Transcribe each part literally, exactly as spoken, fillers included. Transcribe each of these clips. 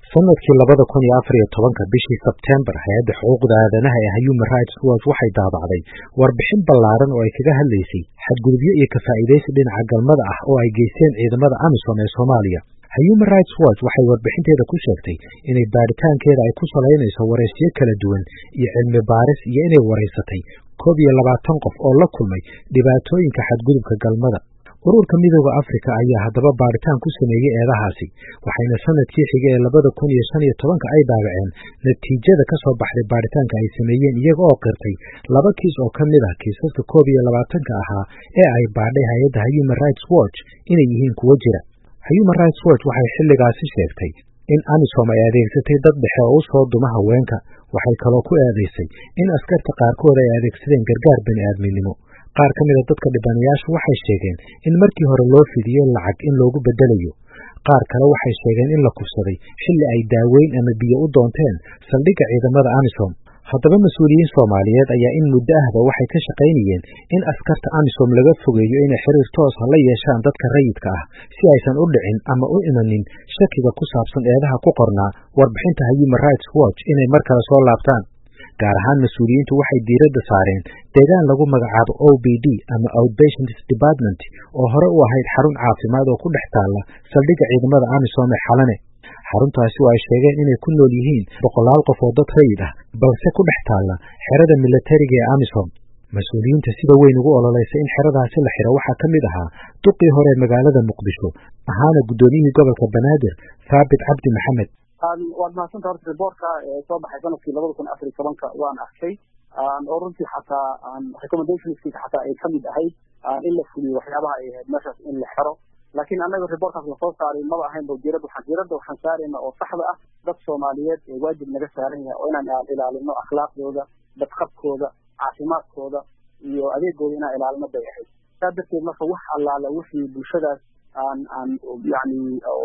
sanadkii labada kun iyo afar iyo tobanka bishii Sebtembar hay'adda xuquuqda aadanaha ee Human Rights Watch waxay daabacday warbixin ballaaran oo ay kaga hadlaysay xadgudubyo iyo ka faa'iideysi dhinaca galmada ah oo ay geysteen ciidamada AMISOM ee Soomaaliya. Human Rights Watch waxay warbixinteeda ku sheegtay inay baaritaankeeda ay ku salaynayso wareysiyo kala duwan iyo cilmi baaris iyo inay wareysatay koob iyo labaatan qof oo la kulmay dhibaatooyinka xadgudubka galmada. ururka midowga Afrika ayaa haddaba baaritaan ku sameeyay eedahaasi waxayna sanadkii xigay ee labada kun iyo shan iyo tobanka ay daabaceen natiijada ka soo baxday baaritaanka ay sameeyeen iyaga oo qirtay laba kiis oo ka mid ah kiisaska koob iyo labaatanka ahaa ee ay baadhay hay'adda Human Rights Watch inay yihiin kuwo jira. Human Rights Watch waxay xilligaasi sheegtay in AMISOM ay adeegsatay dad dhexe oo u soo duma haweenka. Waxay kaloo ku eedeysay in askarta qaarkood ay adeegsadeen gargaar bini'aadminimo. qaar ka mid ah dadka dhibanayaashu waxay sheegeen in markii hore loo fidiyo lacag in loogu bedelayo. qaar kale waxay sheegeen in la kufsaday xilli ay daaweyn ama biyo u doonteen saldhigga ciidamada AMISOM. haddaba mas-uuliyiin Soomaaliyeed ayaa in muddo ahba waxay ka shaqaynayeen in askarta AMISOM laga fogeeyo inay xiriir toos ah la yeeshaan dadka rayidka ah si aysan u dhicin ama u imanin shakiga ku saabsan eedaha ku qornaa warbixinta Human Rights Watch inay mar kale soo laabtaan. gaar ahaan mas-uuliyiintu waxay diiradda saareen deegaan lagu magacaabo O B D ama Outpatient Department oo hore u ahayd xarun caafimaad oo ku dhex taalla saldhigga ciidamada AMISOM ee Xalane. xaruntaasi oo ay sheegeen inay ku nool yihiin boqolaal qof oo dad rayid ah balse ku dhex taalla xerada militariga ee AMISOM. mas-uuliyiinta sida weyn ugu ololeysay in xeradaasi la xiro waxaa ka mid ahaa duqii hore ee magaalada Muqdisho ahaana guddoomiyihii gobolka Banaadir Thaabit Cabdi Maxamed. waad mahadsantahay horta reportka ee soo baxay sanadkii labada kun afar iyo tobanka waan arkay oo runtii xataa recommendationskiisa xataa ay ka mid ahayd in la fuliyo waxyaabaha ay ahayd meeshaas in la xiro. laakiin annaga reportkaas lasoo saaray maba ahayn bawdiirada waxaan diiradda waxaan saarayna oo saxda ah dad Soomaaliyeed ee waajib naga saaran yahay oo inaan ilaalino akhlaaqdooda, dadqabkooda, caafimaadkooda iyo adeegooda inaan ilaalino bay ahayd. saa darteed marka wax allaala wixii bulshadaas aan aan yani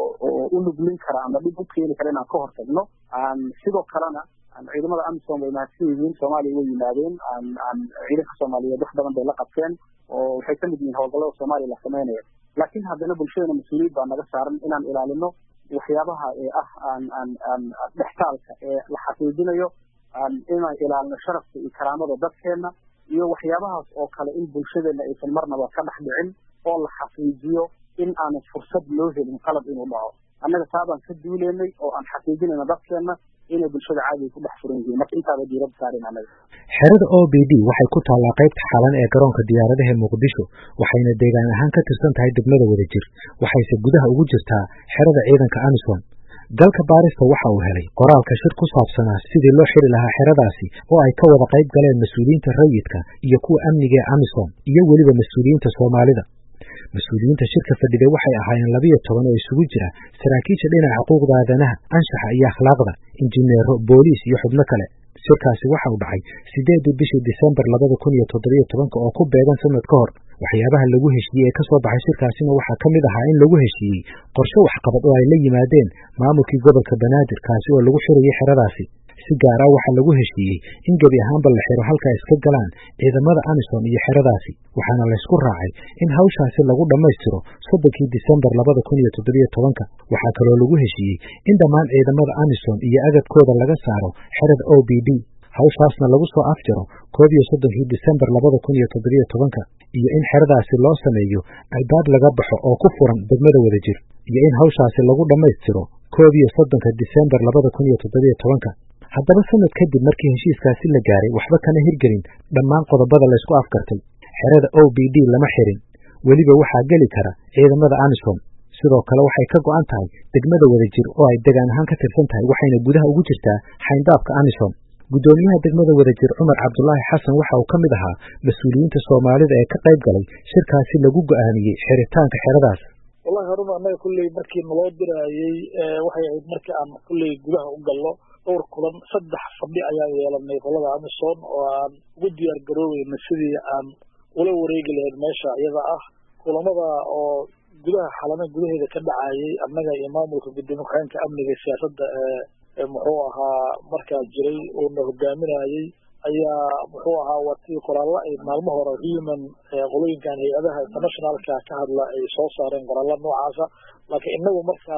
u nuglin kara ama dhib u keeni kara inaan ka hortagno. sidoo kalena ciidamada AMISOM way mahadsan yihiin Soomaaliya way yimaadeen ciidanka Soomaaliyeed wax badan bay la qabteen oo waxay ka mid yihiin howlgallada Soomaaliya la samaynayo. laakiin haddana bulshadana mas-uuliyad baa naga saaran inaan ilaalino waxyaabaha ee ah aan aan aan dhextaalka ee la xaqiijinayo inaan ilaalino sharafka iyo karaamada dadkeena iyo waxyaabahaas oo kale in bulshadeena aysan marnaba ka dhex dhicin oo la xaqiijiyo in aanan fursad loo helin qalab inuu dhaco. annaga taabaan ka duuleynay oo aan xaqiijinayna dadkeena inay bulshada caadi ku dhex furan yihiin. marka intaaba diiradda saareen annaga. xerada O B D waxay ku taallaa qaybta Xalane ee garoonka diyaaradaha Muqdisho waxayna deegaan ahaan ka tirsan tahay degmada Wadajir waxayse gudaha ugu jirtaa xerada ciidanka AMISOM. dalka baarista waxa uu helay qoraalka shir ku saabsanaa sidii loo xiri lahaa xeradaasi oo ay ka wada qayb galeen mas-uuliyiinta rayidka iyo kuwa amniga ee AMISOM iyo weliba mas-uuliyiinta Soomaalida. mas-uuliyiinta shirka fadhiday waxay ahaayeen labiyo toban oo isugu jira saraakiisha dhinaca xuquuqda aadanaha, anshaxa iyo akhlaaqda, injineero, booliis iyo xubno kale. shirkaasi waxa uu dhacay sideedii bishii Disembar labada kun iyo toddobiyo tobanka oo ku beegan sanad ka hor. waxyaabaha lagu heshiiyey ee ka soo baxay shirkaasina waxaa ka mid ahaa in lagu heshiiyey qorshe waxqabad oo ay la yimaadeen maamulkii gobolka Banaadir kaasi oo lagu xirayay xeradaasi. si gaar ah waxaa lagu heshiiyey in gebi ahaanba la xiro halka ay iska galaan ciidamada AMISOM iyo xeradaasi. waxaana la isku raacay in hawshaasi lagu dhammaystiro soddonkii Disembar labada kun iyo toddobiyo tobanka. waxaa kaloo lagu heshiiyey in dhammaan ciidamada AMISOM iyo agabkooda laga saaro xerada O B D. hawshaasna lagu soo afjaro koob iyo soddonkii Disembar labada kun iyo toddobiyo tobanka iyo in xeradaasi loo sameeyo albaab laga baxo oo ku furan degmada Wadajir iyo in hawshaasi lagu dhammaystiro koob iyo soddonka Disembar labada kun iyo toddobiyo tobanka. haddaba sanad kadib markii heshiiskaasi la gaaray waxba kana hirgelin dhammaan qodobada la isku afkartay. xerada O B D lama xirin, weliba waxaa geli kara ciidamada AMISOM. sidoo kale waxay ka go'an tahay degmada Wadajir oo ay degaan ahaan ka tirsan tahay waxayna gudaha ugu jirtaa xayndaabka AMISOM. guddoomiyaha degmada Wadajir Cumar Cabdullaahi Xasan waxa uu ka mid ahaa mas-uuliyiinta Soomaalida ee ka qayb galay shirkaasi lagu go'aamiyey xiritaanka xeradaas. wallahi horuma annaga kulley markii naloo diraayey waxay ahayd markii aan kulley gudaha u gallo dhowr kulan saddex fadhi ayaan yeelanay qolada AMISOM oo aan ugu diyaar garoobeyna sidii aan ula wareegi lahayd meesha iyada ah. kulamada oo gudaha Xalane gudaheeda ka dhacayay annaga iyo maamulka gudoomiye ku-xigeenka amniga siyaasadda ee muxuu ahaa markaa jiray oo na hogaaminayay ayaa muxuu ahaa watii qoraallo ay maalmo hore human qolooyinkan hay-adaha internationalka ka hadla ay soo saareen qoraallo noocaasa. laakiin inagu markaa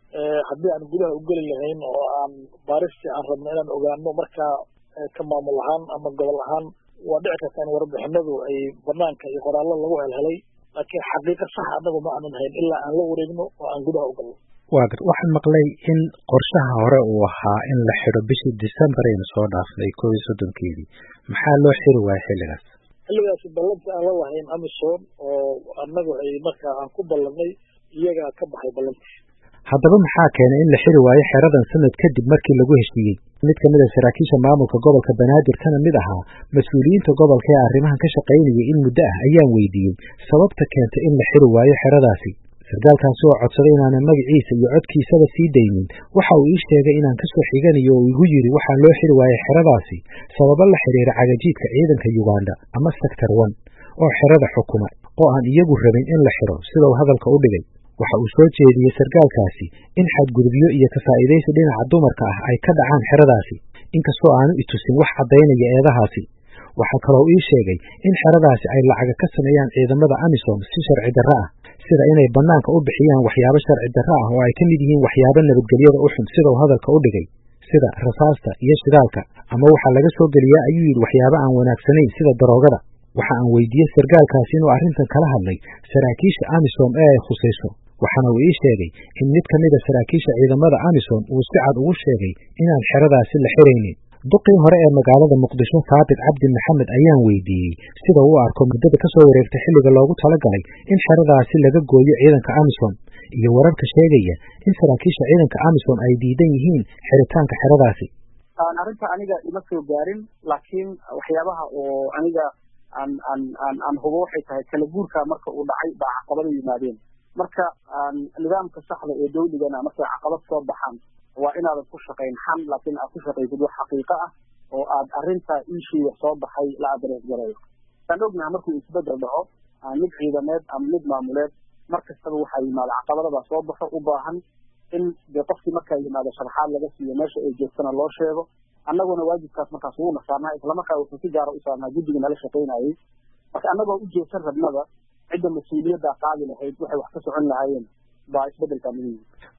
haddii aan gudaha u geli lahayn oo aan baaristii aan rabno inaan ogaano markaa ka maamul ahaan ama gobol ahaan waa dhici karta in warbixinadu ay banaanka iyo qoraallo lagu helhelay laakiin xaqiiqa sax anagu ma aanan hayn ilaa aan la wareegno oo aan gudaha u galno waa gar waxaan maqlay in qorshaha hore uu ahaa in la xidho bishii December aynu soo dhaafnay koob iyo soddonkeedii maxaa loo xiri waayay xilligaas xilligaasi ballantii aan la lahayn amisom oo annagu ay markaa aan ku ballanay iyagaa ka baxay ballantii haddaba maxaa keenay in la xiri waayo xeradan sanad kadib markii lagu heshiiyey mid ka mid a saraakiisha maamulka gobolka banaadir kana mid ahaa mas-uuliyiinta gobolka ee arrimahan ka shaqaynayay in muddo ah ayaan weydiiyey sababta keentay in la xiri waayo xeradaasi sargaalkaasi oo codsaday inaanan magaciisa iyo codkiisaba sii daynin waxa uu ii sheegay inaan ka soo xiganayo oo igu yidhi waxaa loo xiri waayay xeradaasi sababo la xidhiira cagajiidka ciidanka Uganda ama sector one oo xerada xukuma oo aan iyagu rabin in la xiro sida uu hadalka u dhigay waxa uu soo jeediyey sargaalkaasi in xadgudubyo iyo ka faa'iidaysi dhinaca dumarka ah ay ka dhacaan xeradaasi inkastoo aanu i tusin wax caddaynaya eedahaasi waxaa kaloo ii sheegay in xeradaasi ay lacaga ka sameeyaan ciidamada amisom si sharci darro ah sida inay bannaanka u bixiyaan waxyaabo sharci darro ah oo ay ka mid yihiin waxyaabo nabadgelyada u xun sida uu hadalka u dhigay sida rasaasta iyo shidaalka ama waxaa laga soo geliyaa ayuu yidhi waxyaabo aan wanaagsanayn sida daroogada waxa aan weydiiyey sargaalkaasi inuu arrintan kala hadlay saraakiisha amisom ee ay khusayso waxaana uu ii sheegay in mid ka mid a saraakiisha ciidamada amisom uu si cad ugu sheegay inaan xeradaasi la xiraynin duqii hore ee magaalada muqdisho saabit cabdi maxamed ayaan weydiiyey sida uu arko muddada ka soo wareegtay xilliga loogu talagalay in xeradaasi laga gooyo ciidanka amisom iyo wararka sheegaya in saraakiisha ciidanka amisom ay diidan yihiin xiritaanka xeradaasi arrinta aniga ima soo gaarin laakiin waxyaabaha oo aniga aan aan aan aan hubo waxay tahay kala guurka marka uu dhacay baa caqabado yimaadeen marka nidaamka saxda ee dawligana markay caqabad soo baxaan waa inaadan ku shaqayn xan laakiin aad ku shaqaysid wax xaqiiqo ah oo aad arrinta iishiiga soo baxay la adrees gareeyo waxaan ognahay markuu isbedel dhaco mid ciidameed ama mid maamuleed mar kastaba waxaa yimaada caqabadadaa soo baxo u baahan in dee qofkii markaa yimaado sharaxaad laga siiyo meesha ay joogtana loo sheego annaguna waajibkaas markaas ugu nasaarnaa islamarkaa wuxuu si gaara u saarnaa guddiga nala shaqaynayay marka annagoo u jeedsan rabnada cidda mas-uuliyaddaa qaadi lahayd waxay wax ka socon lahaayeen baa isbedelkaa muhiim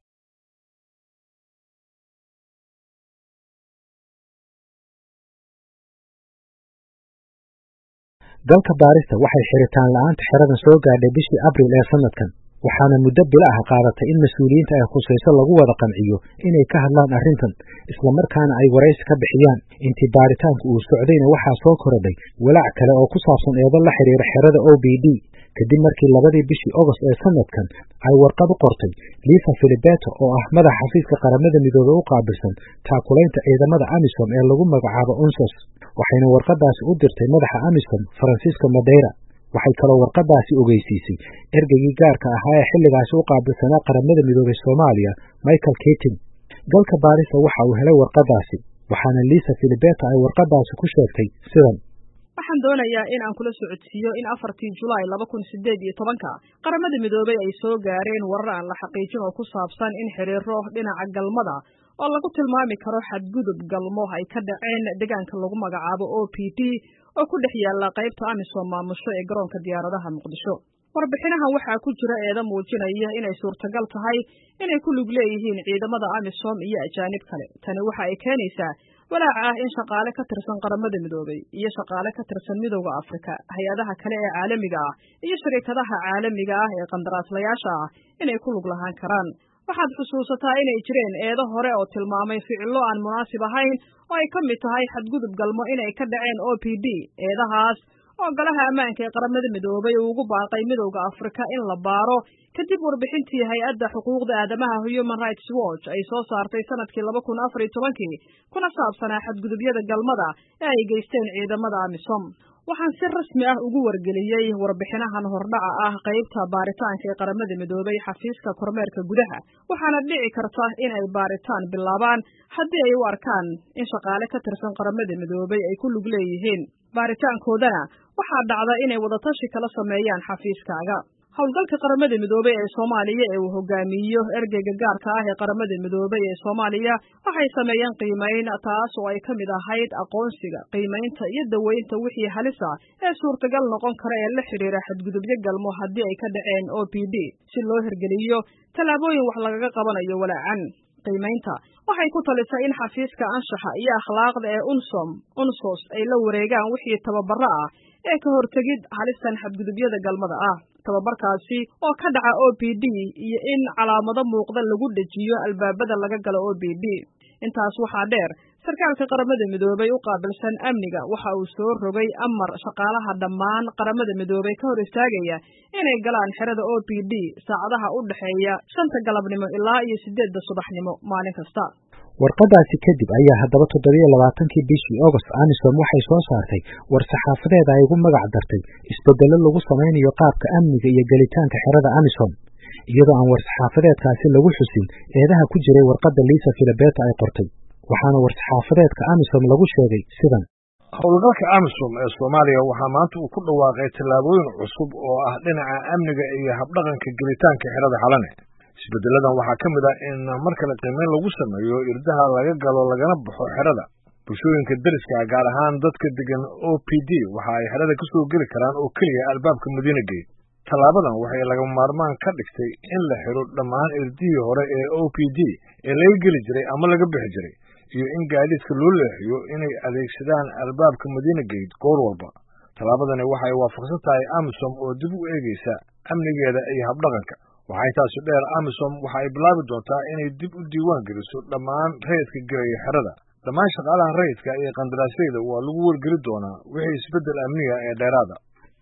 dalka baarista waxay xiritaan la'aanta xeradan soo gaadhay bishii abriil ee sanadkan waxaana muddo bilo ah qaadatay in mas-uuliyiinta ay khusayso lagu wada qanciyo inay ka hadlaan arrintan islamarkaana ay waraysi ka bixiyaan intii baaritaanka uu socdayna waxaa soo korodhay walaac kale oo ku saabsan eedo la xidhiira xerada o b d kadib markii labadii bishii ogost ee sanadkan ay warqad u qortay liisa filibeto oo ah madaxa xafiiska qaramada midoobey u qaabilsan taakulaynta ciidamada amisom ee lagu magacaabo unsos waxayna warqadaasi u dirtay madaxa amisom francisco madeira waxay kaloo warqadaasi ogeysiisay ergeygii gaarka ahaa ee xilligaasi u qaabilsanaa qaramada midoobey soomaaliya michael keating galka baarista waxa uu helay warqadaasi waxaana liisa filibeto ay warqadaasi ku sheegtay sidan waxaan doonayaa in aan kula socodsiiyo in afartii julaay laba kun sideed iyo tobanka qaramada midoobey ay soo gaareen warar aan la xaqiijin oo ku saabsan in xiriiro dhinaca galmada oo lagu tilmaami karo xadgudub galmo ay ka dhaceen deegaanka lagu magacaabo o p d oo ku dhex yaalla qaybta amisom maamusho ee garoonka diyaaradaha muqdisho warbixinahan waxaa ku jira eeda muujinaya inay suurtagal tahay inay ku lug leeyihiin ciidamada amisom iyo ajaanib kale tani waxa ay keenaysaa walaac ah in shaqaale ka tirsan qaramada midoobey iyo shaqaale ka tirsan midowda afrika hay-adaha kale ee caalamiga ah iyo shariikadaha caalamiga ah ee qandaraaslayaasha ah inay ku lug lahaan karaan waxaad xusuusataa inay jireen eedo hore oo tilmaamay ficillo aan munaasib ahayn oo ay ka mid tahay xadgudub galmo inay ka dhaceen o p d eedahaas oo golaha ammaanka ee qaramada midoobey uu ugu baaqay midowda afrika in la baaro kadib warbixintii hay-adda xuquuqda aadamaha human rights watch ay soo saartay sanadkii laba kun afar iyo tobankii kuna saabsanaa xadgudubyada galmada ee ay geysteen ciidamada amisom waxaan si rasmi ah ugu wargeliyey warbixinahan hordhaca ah qaybta baaritaanka ee qaramada midoobey xafiiska kormeerka gudaha waxaana dhici karta in ay baaritaan bilaabaan haddii ay u arkaan in shaqaale ka tirsan qaramada midoobey ay ku lug leeyihiin baaritaankoodana waxaa dhacda inay wadatashi kala sameeyaan xafiiskaaga howlgalka qaramada midoobay ee Soomaaliya ee uu hogaamiyo ergeyga gaarka ah ee qaramada midoobay ee Soomaaliya waxay sameeyeen qiimeyn taas oo ay ka mid ahayd aqoonsiga, qiimeynta iyo daweynta wixii halis ah ee suurtagal noqon kara ee la xiriira xadgudubyo galmo haddii ay ka dhaceen O P D si loo hirgeliyo tallaabooyin wax lagaga qabanayo walaacan. qiimeynta waxay ku talisay in xafiiska anshaxa iyo akhlaaqda ee UNSOM UNSOS ay la wareegaan wixii tababaro ah ee ka hortagid halistan xadgudubyada galmada ah. tababarkaasi oo ka dhaca O P D iyo in calaamado muuqda lagu dhajiyo albaabada laga galo O P D. intaas waxaa dheer sarkaalka qaramada midoobay u qaabilsan amniga waxa uu soo rogay amar shaqaalaha dhammaan qaramada midoobay ka hor istaagaya inay galaan xerada O P D saacadaha u dhaxeeya shanta galabnimo ilaa iyo sideedda subaxnimo maalin kasta. warqadaasi kadib ayaa haddaba toddobiyo labaatankii bishii August AMISOM waxay soo saartay war saxaafadeed ay ugu magac dartay isbeddello lagu samaynayo qaabka amniga iyo gelitaanka xerada AMISOM iyadoo aan war saxaafadeedkaasi lagu xusin eedaha ku jiray warqadda Lisa Philibert ay qortay. waxaana war saxaafadeedka AMISOM lagu sheegay sidan: howlgalka AMISOM ee Soomaaliya waxaa maanta uu ku dhawaaqay tallaabooyin cusub oo ah dhinaca amniga iyo habdhaqanka gelitaanka xerada Xalane. isbeddeladan waxaa ka mid ah in marka la qiimeyn lagu sameeyo irdaha laga galo lagana baxo xerada. bulshooyinka deriska gaar ahaan dadka degan O P D waxa ay xerada ka soo geli karaan oo keliya albaabka Madiina Gate. tallaabadan waxay lagama maarmaan ka dhigtay in la xiro dhammaan irdihii hore ee O P D ee laga geli jiray ama laga bixi jiray iyo in gaadiidka loo leexiyo inay adeegsadaan albaabka Madiina Gate goor walba. tallaabadani waxay waafaqsan tahay AMISOM oo dib u eegaysa amnigeeda iyo habdhaqanka. waxay taasi dheer AMISOM waxa ay bilaabi doontaa inay dib u diiwaan geliso dhammaan rayidka gelaya xerada. dhammaan shaqaalaha rayidka iyo qandaraasyada waa lagu wargeli doonaa wixii isbeddel amniga ee dheeraada.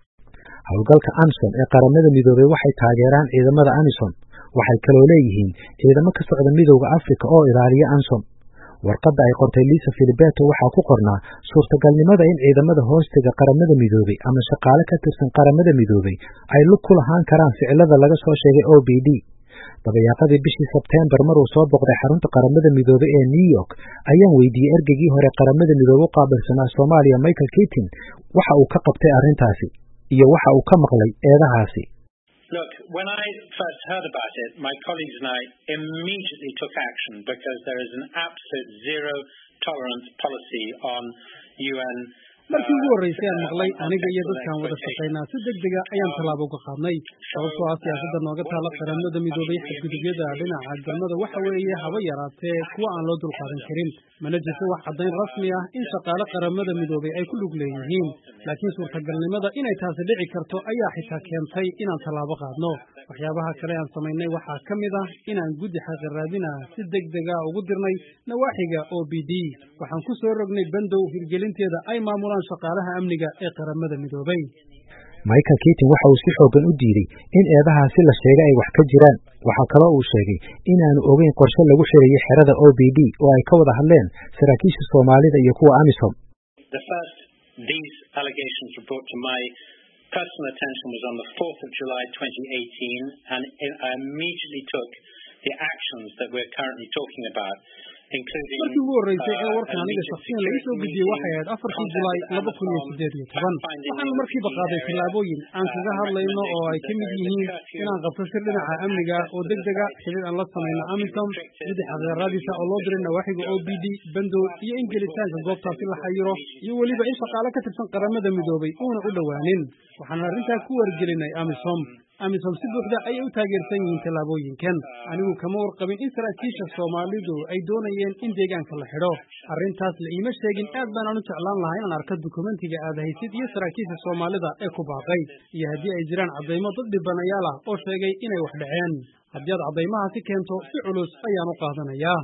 howlgalka AMISOM ee qaramada midoobay waxay taageeraan ciidamada AMISOM. waxay kaloo leeyihiin ciidamo ka socda midowda Afrika oo ilaaliya AMISOM. warqadda ay qortay Lisa Philibert waxaa ku qornaa suurtagalnimada in ciidamada hoostiga qaramada midoobay ama shaqaale ka tirsan qaramada midoobay ay lug ku lahaan karaan ficilada laga soo sheegay O P D. dabayaaqadii bishii Sebtembar maruu soo boqday xarunta qaramada midoobay ee New York ayaan weydiiyey ergeygii hore qaramada midoobay u qaabilsanaa Soomaaliya Michael Keating waxa uu ka qabtay arrintaasi iyo waxa uu ka maqlay eedahaasi. Look, when I first heard about it, my colleagues and I immediately took action because there is an absolute zero tolerance policy on U N. markii ugu horreysay aan maqlay aniga iyo dadkaan wada shaqaynaa si degdega ayaan tallaabo uga qaadnay sababtoo ah siyaasadda nooga taala qaramada midoobay xadgudubyada dhinaca galmada waxa weeye haba yaraatee kuwa aan loo dulqaadan karin mana jirto wax caddayn rasmi ah in shaqaale qaramada midoobay ay ku lug leeyihiin laakiin suurtagalnimada inay taasi dhici karto ayaa xitaa keentay inaan tallaabo qaadno. waxyaabaha kale aan samaynay waxaa ka mid ah inaan guddi xaqiraadina si degdega ugu dirnay nawaaxiga O P D. waxaan ku soo rognay bandow hirgelinteeda ay maamulaan shaqaalaha amniga ee qaramada midoobay. Michael Keating waxa uu si xoogan u diiday in eedahaasi la sheegay ay wax ka jiraan. waxa kale oo uu sheegay inaanu ogeyn qorshe lagu xiriyay xerada O P D oo ay ka wada hadleen saraakiisha Soomaalida iyo kuwa AMISOM. The first these allegations were brought to my personal attention was on the fourth of July twenty eighteen and I immediately took the actions that we're currently talking about. markii ugu horreysay ee warkan aniga shakhsiyan laga soo gudbiyey waxay ahayd afartii Julaay laba kun iyo siddeed iyo toban waxaan markiiba qaaday tallaabooyin aan kaga hadlayno oo ay ka mid yihiin inaan qabto shir dhinaca amniga oo degdega xiriir aan la samayno AMISOM guddi xaqiraadiisa oo loo diray nawaaxiga O P D bandow iyo in gelitaanka goobtaasi la xayiro iyo weliba in shaqaale ka tirsan qaramada midoobay uuna u dhowaanin. waxaan arrintaa ku wargelinay AMISOM. AMISOM si buuxda ayay u taageersan yihiin tallaabooyinkan. anigu kama warqabin in saraakiisha Soomaalidu ay doonayeen in deegaanka la xidho. arrintaas la iima sheegin aad baan anu jeclaan lahaa inaan arko dukumentiga aad haysid iyo saraakiisha Soomaalida ee ku baaqay iyo haddii ay jiraan caddaymo dad dhibanayaal ah oo sheegay inay wax dhaceen. haddii aad caddaymahaasi keento si culus ayaan u qaadanayaa.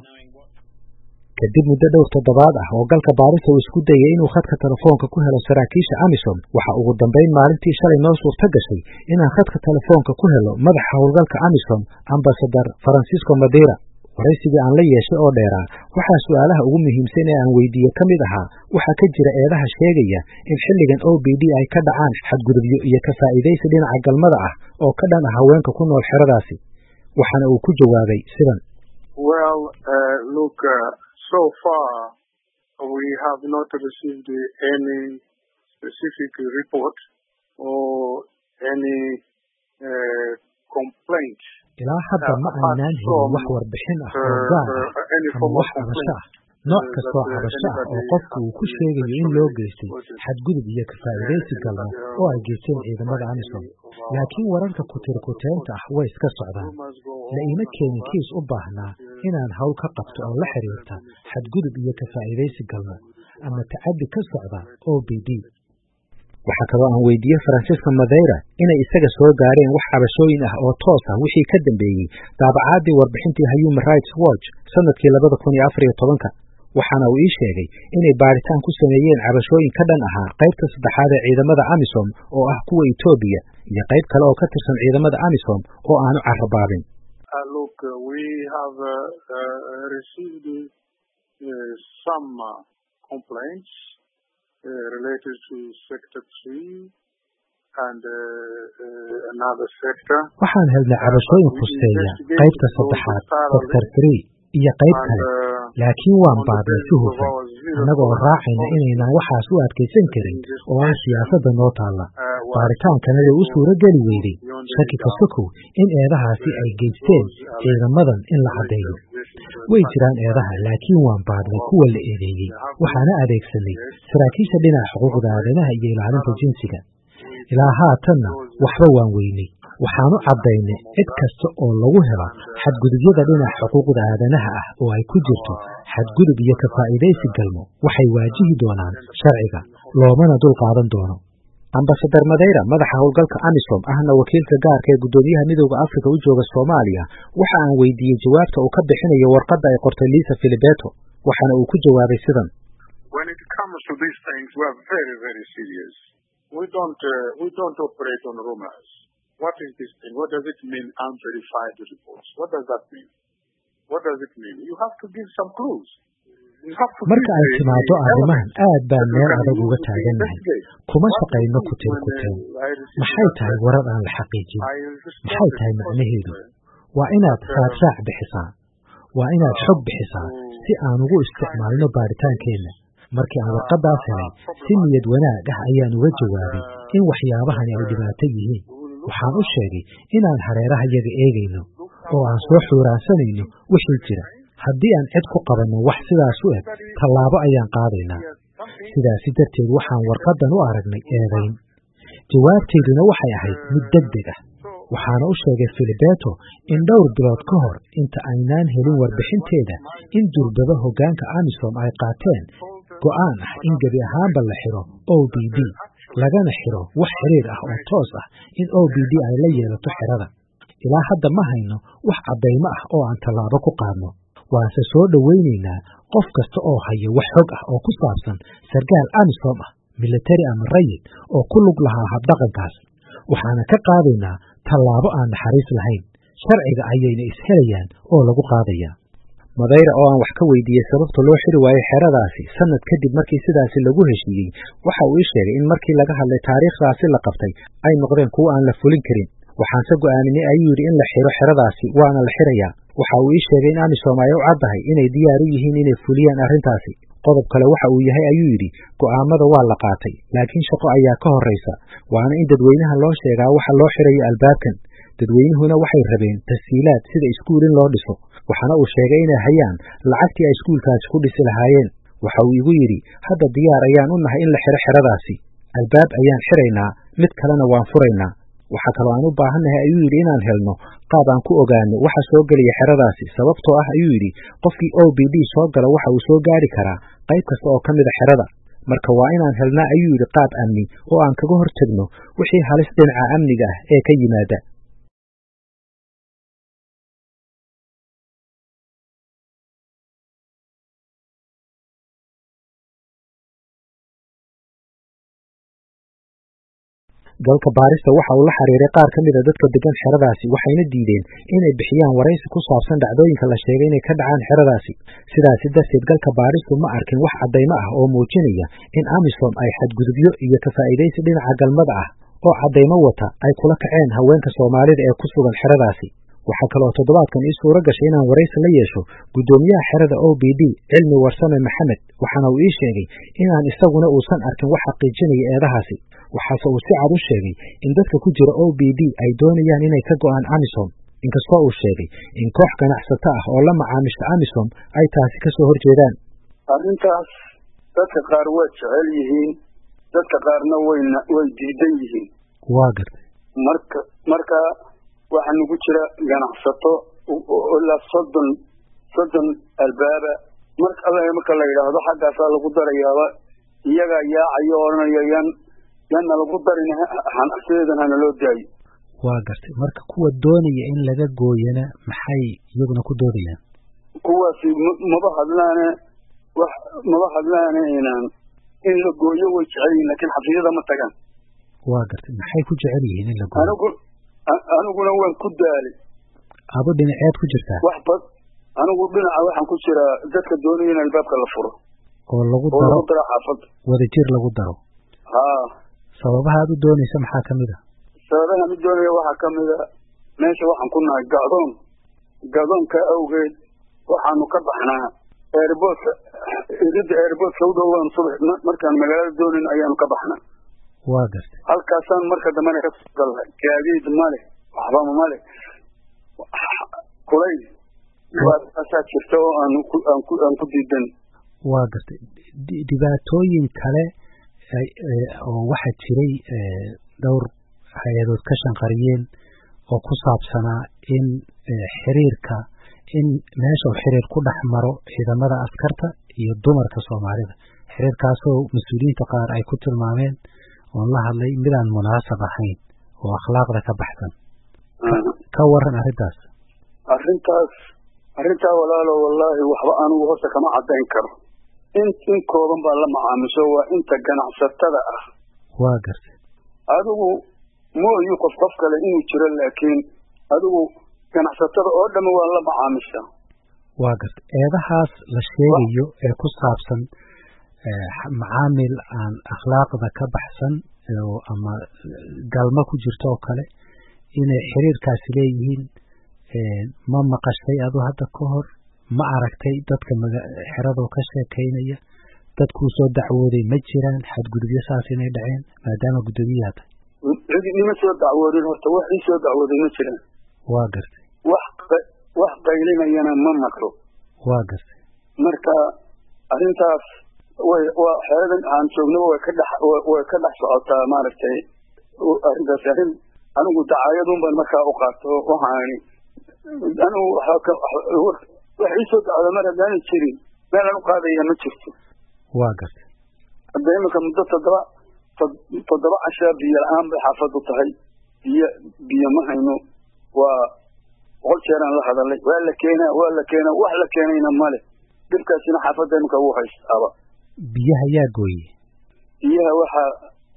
kadib muddo dhowr toddobaad ah oo galka baarista uu isku dayay inuu khadka telefoonka ku helo saraakiisha AMISOM waxa ugu dambeyn maalintii shalay noo suurta gashay inaan khadka telefoonka ku helo madaxa howlgalka AMISOM Ambassador Francisco Madeira. waraysigii aan la yeeshay oo dheeraa waxaa su'aalaha ugu muhiimsan ee aan weydiiyo ka mid ahaa waxaa ka jira eedaha sheegaya in xilligan O P D ay ka dhacaan xadgudubyo iyo ka faa'iidaysi dhinaca galmada ah oo ka dhan ah haweenka ku nool xeradaasi. waxaana uu ku jawaabay sidan: well uh, look uh... so far we have not received any specific report or any uh, complaint. ilaa hadda ma aynaan helin wax warbixin ah oo gaar ah ama wax cabasho ah nooc kastoo cabasho ah oo qofku uu ku sheegayo in loo geystay xadgudub iyo ka faa'iidaysi galmo oo ay geysteen ciidamada amisom laakiin wararka kutirkuteenta ah way iska socdaan la iima keenin kiis u baahnaa inaan hawl ka qabto oo la xiriirta xadgudub iyo ka faa'iidaysi galmo ama tacaddi ka socda O B D waxaa kaloo aan weydiiyey Francisco Madeira inay isaga soo gaareen wax cabashooyin ah oo toos ah wixii ka dambeeyey daabacaadii warbixintii Human Rights Watch sanadkii labada kun iyo afar iyo tobanka waxaana uu ii sheegay inay baaritaan ku sameeyeen cabashooyin ka dhan ahaa qaybta saddexaad ee ciidamada AMISOM oo ah kuwa Ethiopia iyo qayb kale oo ka tirsan ciidamada AMISOM oo aanu carrabaabin. Uh, look, uh, we have uh, uh, received uh, some uh, complaints uh, related to Sector three and uh, uh, another sector. waxaan helnay cabashooyin khuseeya qaybta saddexaad Sector three iyo qayb kale laakiin waan baadnay si hufan annagoo raacayna inaynaan waxaas u adkaysan karin oo aan siyaasadda noo taalla baaritaankanada u suuro geli weyday shaki ka sokow in eedahaasi ay geysteen ciidamadan in la caddeeyo way jiraan eedaha laakiin waan baadnay kuwa la eedeeyey waxaana adeegsanay saraakiisha dhinaca xuquuqda aadanaha iyo ilaalinta jinsiga ilaa haatanna waxba waan weynay waxaanu caddaynay cid kasta oo lagu helo xadgudubyada dhinaca xuquuqda aadanaha ah oo ay ku jirto xadgudub iyo ka faa'iidaysi galmo waxay waajihi doonaan sharciga loomana dul qaadan doono ambasador Madeira madaxa howlgalka AMISOM ahna wakiilka gaarka ee gudoomiyaha midowga Afrika u jooga Soomaaliya waxa aan weydiiyey jawaabta uu ka bixinayo warqadda ay qortay Lisa Filibeto waxaana uu ku jawaabay sidan When it comes to these things we are very very serious we don't uh, we don't operate on rumors What is this thing? What does it mean, unverified reports? What does that mean? What does it mean? You have to give some clues. marka ay timaado arrimahan aad baan meel adag uga taagannahay kuma shaqayno ku tiri kuteen maxay tahay warar aan la xaqiijin maxay tahay macnaheedu waa inaad raadraac bixisaa waa inaad xog bixisaa si aan ugu isticmaalno baaritaankeenna markii aan warqadaas helay si niyad wanaag ah ayaan uga jawaabay in waxyaabahani ay dhibaato yihiin waxaan u sheegay inaan hareeraha yaga eegayno oo aan soo xuuraansanayno wixii jira haddii aan cid ku qabanno wax sidaas u eg tallaabo ayaan qaadaynaa sidaasi darteed waxaan warqaddan u aragnay eedayn jawaabteeduna waxay ahayd mid degdeg ah waxaana u sheegay Filibeto in dhowr bilood ka hor inta aynaan helin warbixinteeda in durbaba hoggaanka AMISOM ay qaateen go'aan ah in gebi ahaanba la xiro O B D lagana xiro wax xiriir ah oo toos ah in O B D ay la yeelato xirada ilaa hadda ma hayno wax caddaymo ah oo aan tallaabo ku qaadno waanse soo dhowaynaynaa qof kasta oo haya wax xog ah oo ku saabsan sargaal AMISOM ah military ama rayid oo ku lug lahaa habdhaqankaas waxaana ka qaadaynaa tallaabo aan naxariis lahayn sharciga ayayna ishelayaan oo lagu qaadayaa Madeira oo aan wax ka weydiiyey sababta loo xiri waayey xeradaasi sanad kadib markii sidaasi lagu heshiiyey waxa uu ii sheegay in markii laga hadlay taariikhdaasi la qabtay ay noqdeen kuwo aan la fulin karin waxaanse go'aaminay ayuu yidhi in la xiro xeradaasi waana la xirayaa waxa uu ii sheegay in AMISOM ay u caddahay inay diyaar u yihiin inay fuliyaan arrintaasi qodob kale waxa uu yahay ayuu yidhi go'aamada waa la qaatay laakiin shaqo ayaa ka horraysa waana in dadweynaha loo sheegaa waxa loo xirayo albaabkan dadweynuhuna waxay rabeen tashiilaad sida iskuul in loo dhiso waxaana uu sheegay inay hayaan lacagtii ay iskuulkaasi ku dhisi lahaayeen waxa uu igu yidhi hadda diyaar ayaan u nahay in la xiro xeradaasi albaab ayaan xiraynaa mid kalena waan furaynaa waxa kaloo aan u baahannahay ayuu yidhi inaan helno qaab aan ku ogaano waxa soo gelaya xeradaasi sababtoo ah ayuu yidhi qofkii O B D soo gala waxa uu soo gaari karaa qayb kasta oo ka mid a xerada marka waa inaan helnaa ayuu yidhi qaab amni oo aan kaga hortagno wixii halis dhinaca amniga ah ee ka yimaada galka baarista waxa uu la xiriiray qaar ka mid a dadka degan xeradaasi waxayna diideen inay bixiyaan waraysi ku saabsan dhacdooyinka la sheegay inay ka dhacaan xeradaasi sidaasi darteed galka baaristu ma arkin wax caddaymo ah oo muujinaya in AMISOM ay xadgudubyo iyo ka faa'iidaysi dhinaca galmada ah oo caddaymo wata ay kula kaceen haweenka Soomaalida ee ku sugan xeradaasi waxaa kaloo toddobaadkan ii suura gashay inaan waraysi la yeesho guddoomiyaha xerada O B D Cilmi Warsame Maxamed waxaana uu ii sheegay inaan isaguna uusan arkin wax xaqiijinaya eedahaasi waxaase uu si cad u sheegay in dadka ku jira O B D ay doonayaan inay ka go'aan AMISOM inkastoo uu sheegay in koox ganacsato ah oo la macaamisha AMISOM ay taasi ka soo horjeedaan. arrintaas dadka qaar waa jecel yihiin dadka qaarna wayna way diidan yihiin. waa gartay marka marka waxaa nagu jira ganacsato ilaa soddon soddon albaaba marka alla marka la yidhaahdo xaggaasaa lagu darayaaba iyaga yaacayo odhanaya yan yanna lagu darin sideedan hana loo daayo. waa gartay marka kuwa doonaya in laga gooyana maxay iyaguna ku doodayaan? kuwaasi maba hadlaane wax maba hadlaane inaan in la gooyo way jecel yihiin laakiin xafiisyada ma tagaan. waa gartay maxay ku jecel yihiin in la gooyo? anigu aniguna waan ku daalay. ado dhinaceed ku jirtaa? wax bad anigu dhinaca waxaan ku jiraa dadka doonaya in albaabka la furo oo lagu daro xaafadda wadajir lagu daro. haa sababaha aad u doonaysa maxaa ka mid a? sababaha mid doonaya waxaa ka mid a meesha waxaan ku nahay gacdoon gacdoonka awgeed waxaanu ka baxnaa airportka idida airportka u dhowaan subax markaan magaalada doonin ayaanu ka baxnaa. waa gartay halkaasaan marka dambena ka soo galnay gaadiid male waxbama male kulayl dhibaataasaa jirta oo aan ku aan ku aan ku diidan. waa gartay dhibaatooyin kale oo waxaa jiray dhowr hay-adood ka shanqariyeen oo ku saabsanaa in xiriirka in meesha uu xiriir ku dhex maro ciidamada askarta iyo dumarka Soomaalida xiriirkaasoo mas-uuliyiinta qaar ay ku tilmaameen oon la hadlay midaan munaasab ahayn oo akhlaaqda ka baxsan. ka waran arrintaas? arrintaas arrintaa walaalo wallaahi waxba anigu hoose kama caddayn karo. in in kooban baa la macaamisho waa inta ganacsatada ah. waa gartay adigu mooyu qof qof kale inuu jiro laakiin adigu ganacsatada oo dhan waa la macaamisha. waa gartay eedahaas la sheegayo ee ku saabsan macaamil aan akhlaaqda ka baxsan ama galma ku jirto oo kale inay xiriirkaasi leeyihiin ma maqashay adu hadda ka hor ma aragtay dadka xeradoo ka sheekaynaya dadkuu soo dacwooday ma jiraan xadgudubyo saas inay dhaceen maadaama guddoomiyaha tahay? cid nima soo dacwoodin horta wax ii soo dacwooday ma jiraan. waa gartay wax wax qaylinayana ma maqlo. waa gartay marka arrintaas way waa xeeradan aan joognaba way ka dhex way ka dhex socotaa maaragtay arrintaas arrin anigu dacaayadun baan markaa u qaato waxaani anigu wax ii soo dacwooda mar haddaanay jirin meel aan u qaadaya ma jirto. waa gartay hadda iminka muddo toddoba toddoba cashaa biyo la-aan bay xaafaddu tahay biyo biyo ma hayno waa boqol jeeraan la hadalay waa la keenaa waa la keenaa wax la keenayna male dhibkaasina xaafadda iminka wuu haystaaba. biyaha yaa gooye? biyaha waxaa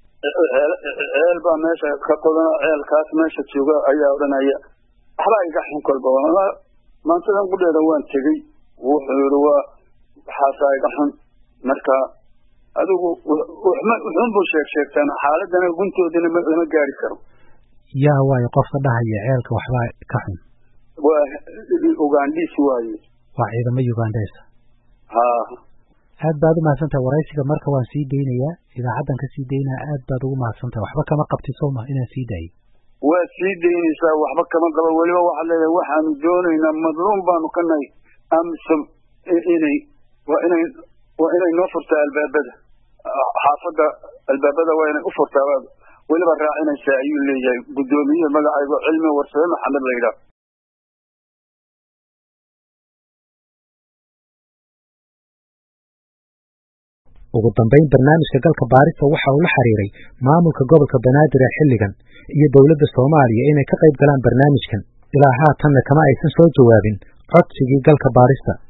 ceel baa meesha ka qodan ceelkaas meesha jooga ayaa odhanaya waxbaa iga xun kolba maantadan qudheeda waan tegey wuxuu yidhi waa waxaasaa iga xun marka adigu wuxuun buu sheeg sheegtaan xaaladana guntoodina lama gaari karo. yaa waayo qofka dhahaya ceelka waxbaa ka xun? waa ugandhiis waaye. waa ciidamo ugandhesa? haa aad baad u mahadsantahay waraysiga marka waan sii daynayaa idaacaddan ka sii daynaya aad baad ugu mahadsantahay waxba kama qabti sooma inaan sii daayo? waa sii daynaysaa waxba kama qaba weliba waxaad leedahay waxaanu doonaynaa madluum baanu ka nahay AMISOM inay waa inay waa inay noo furtaa albaabada xaafadda albaabada waa inay u furtaa weliba raacinaysaa ayuu leeyahay guddoomiyaha magacaygo Cilmi Warsame Maxamed la yidhaah. ugu dambayn barnaamijka galka baarista waxa uu la xiriiray maamulka gobolka Banaadir ee xilligan iyo dowladda Soomaaliya inay ka qayb galaan barnaamijkan ilaa haatanna kama aysan soo jawaabin codsigii galka baarista.